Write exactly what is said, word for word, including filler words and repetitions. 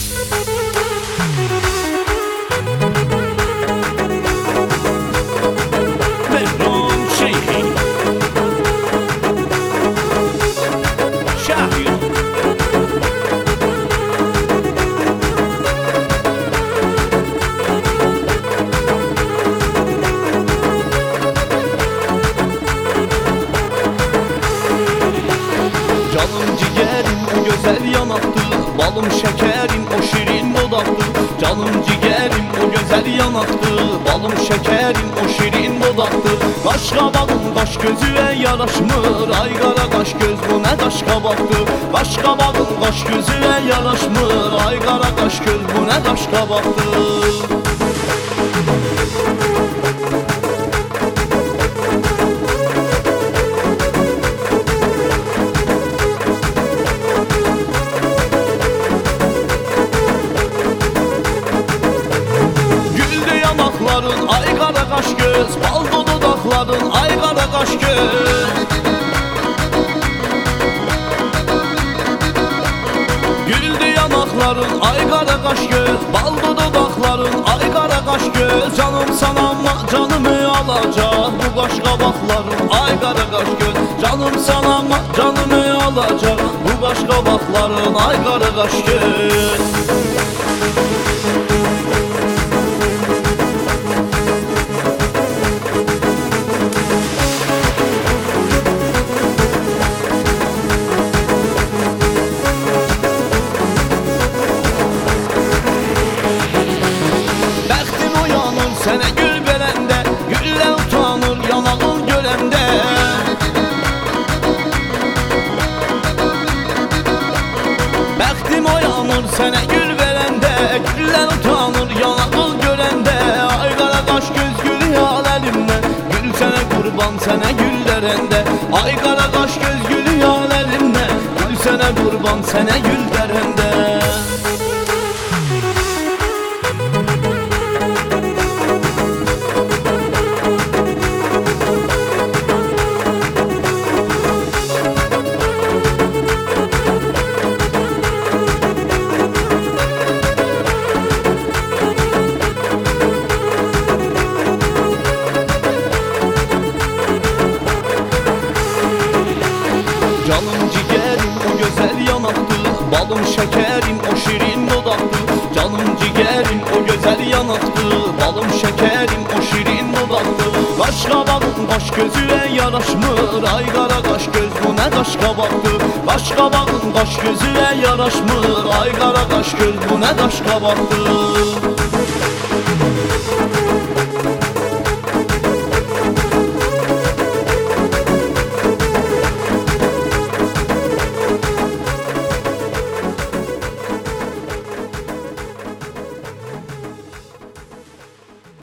Canım ciğerim o güzel yanaktı, balım şekerim o şirin dodaktı. Canım ciğerim o güzel yanaktı, balım şekerim o şirin dodaktı. Kaş kabağın kaş gözüne yaraşmır, ay kara kaş göz bu ne kaş kabaktı. Kaş kabağın kaş gözüne yaraşmır, ay kara kaş göz bu ne kaş kabaktı. Ay kara kaş göz, baldo dudakların, ay kara kaş göz. Güldü yanakların, ay kara kaş göz, baldo dudakların, ay kara kaş göz. Canım sana ama canımı alacak bu kaş kabakların, ay kara kaş göz. Canım sana ama canımı alacak bu kaş kabakların, ay kara kaş göz. Sənə gül verəndə, güllər utanır yanağın görəndə. Bəxtim oyanır sənə gül verəndə, güllər utanır yanağın görəndə. Ay qara qaş göz gül yal əlimdən, gül sənə qurban sənə gül dərəndə. Ay qara qaş göz gül yal əlimdən, gül sənə qurban sənə gül dərəndə. Canım ciğerim o güzel yanaktı, balım şekerim o şirin dodaktı. Canım ciğerim o güzel yanaktı, balım şekerim o şirin dodaktı. Kaş kabağın kaş gözüne yaraşmır, ay kara kaş göz bu ne kaş kabaktı. Kaş kabağın kaş gözüne yaraşmır, ay kara kaş göz bu ne kaş kabaktı.